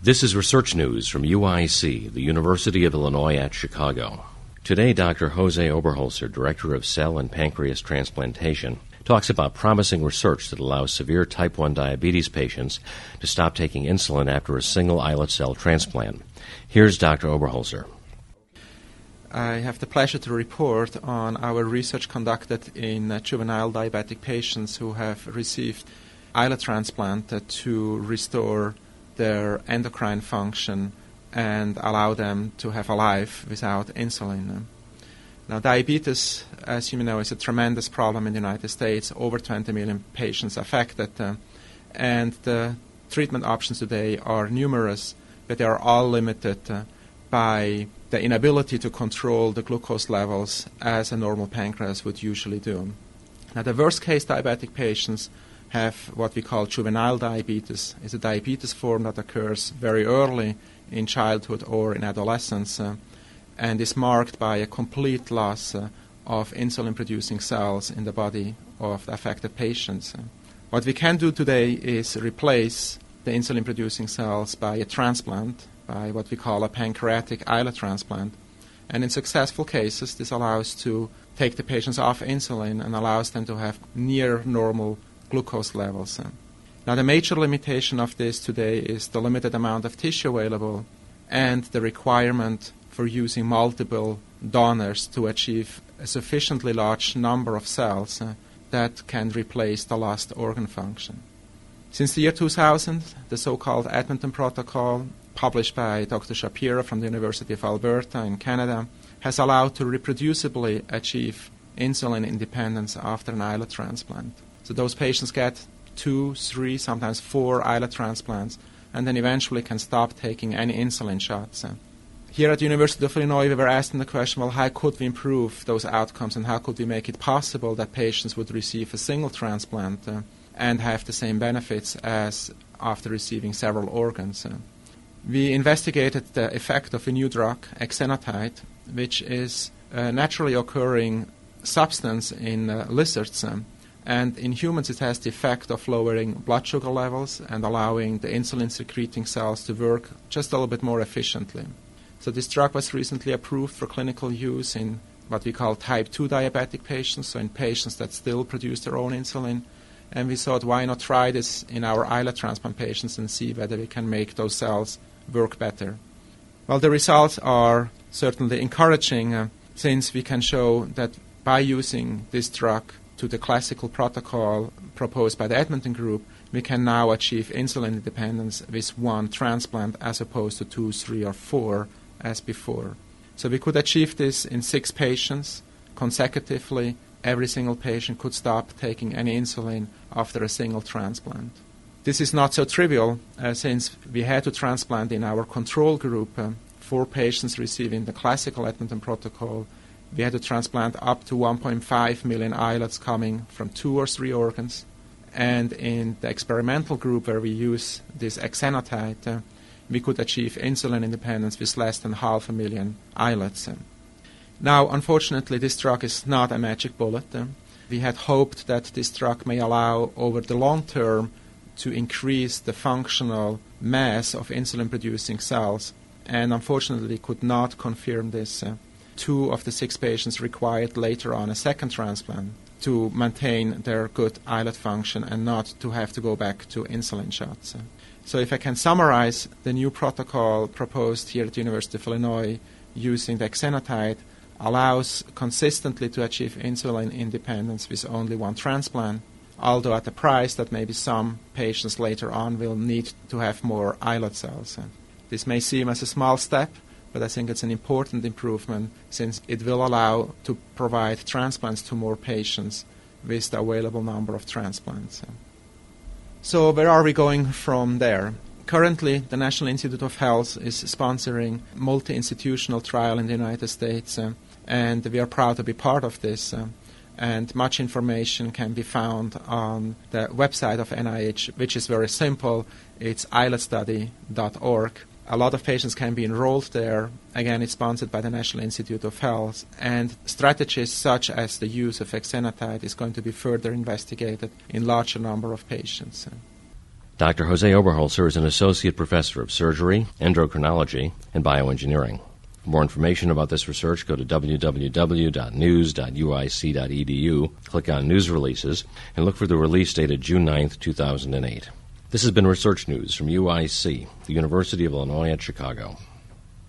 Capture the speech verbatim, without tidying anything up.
This is Research News from U I C, the University of Illinois at Chicago. Today, Doctor Jose Oberholzer, Director of Cell and Pancreas Transplantation, talks about promising research that allows severe type one diabetes patients to stop taking insulin after a single islet cell transplant. Here's Doctor Oberholzer. I have the pleasure to report on our research conducted in uh, juvenile diabetic patients who have received islet transplant uh, to restore their endocrine function and allow them to have a life without insulin. Now, diabetes, as you know, is a tremendous problem in the United States. Over twenty million patients affected, uh, and the treatment options today are numerous, but they are all limited uh, by the inability to control the glucose levels as a normal pancreas would usually do. Now, the worst-case diabetic patients have what we call juvenile diabetes. It's a diabetes form that occurs very early in childhood or in adolescence uh, and is marked by a complete loss uh, of insulin-producing cells in the body of the affected patients. Uh, what we can do today is replace the insulin-producing cells by a transplant, by what we call a pancreatic islet transplant. And in successful cases, this allows to take the patients off insulin and allows them to have near normal glucose levels. Now, the major limitation of this today is the limited amount of tissue available and the requirement for using multiple donors to achieve a sufficiently large number of cells uh, that can replace the lost organ function. Since the year two thousand, the so-called Edmonton Protocol, published by Doctor Shapiro from the University of Alberta in Canada, has allowed to reproducibly achieve insulin independence after an islet transplant. So those patients get two, three, sometimes four islet transplants, and then eventually can stop taking any insulin shots. Here at the University of Illinois, we were asking the question, well, how could we improve those outcomes, and how could we make it possible that patients would receive a single transplant uh, and have the same benefits as after receiving several organs? Uh, we investigated the effect of a new drug, exenatide, which is a naturally occurring substance in uh, lizards, um, and in humans it has the effect of lowering blood sugar levels and allowing the insulin-secreting cells to work just a little bit more efficiently. So this drug was recently approved for clinical use in what we call type two diabetic patients, so in patients that still produce their own insulin. And we thought, why not try this in our islet transplant patients and see whether we can make those cells work better. Well, the results are certainly encouraging uh, since we can show that by using this drug to the classical protocol proposed by the Edmonton group, we can now achieve insulin independence with one transplant as opposed to two, three, or four as before. So we could achieve this in six patients consecutively. Every single patient could stop taking any insulin after a single transplant. This is not so trivial uh, since we had to transplant in our control group uh, four patients receiving the classical Edmonton protocol. We had to transplant up to one point five million islets coming from two or three organs. And in the experimental group where we use this exenatide, uh, we could achieve insulin independence with less than half a million islets. Uh. Now, unfortunately, this drug is not a magic bullet. Uh. We had hoped that this drug may allow, over the long term, to increase the functional mass of insulin-producing cells, and unfortunately could not confirm this. Uh. Two of the six patients required later on a second transplant to maintain their good islet function and not to have to go back to insulin shots. So if I can summarize, the new protocol proposed here at the University of Illinois using the exenatide allows consistently to achieve insulin independence with only one transplant, although at a price that maybe some patients later on will need to have more islet cells. This may seem as a small step, but I think it's an important improvement since it will allow to provide transplants to more patients with the available number of transplants. So where are we going from there? Currently, the National Institute of Health is sponsoring a multi-institutional trial in the United States, uh, and we are proud to be part of this. Uh, and much information can be found on the website of N I H, which is very simple. It's islet study dot org. A lot of patients can be enrolled there. Again, it's sponsored by the National Institute of Health, and strategies such as the use of exenatide is going to be further investigated in larger number of patients. Doctor Jose Oberholzer is an associate professor of surgery, endocrinology, and bioengineering. For more information about this research, go to w w w dot news dot u i c dot e d u, click on News Releases, and look for the release dated June ninth, two thousand eight. This has been Research News from U I C, the University of Illinois at Chicago.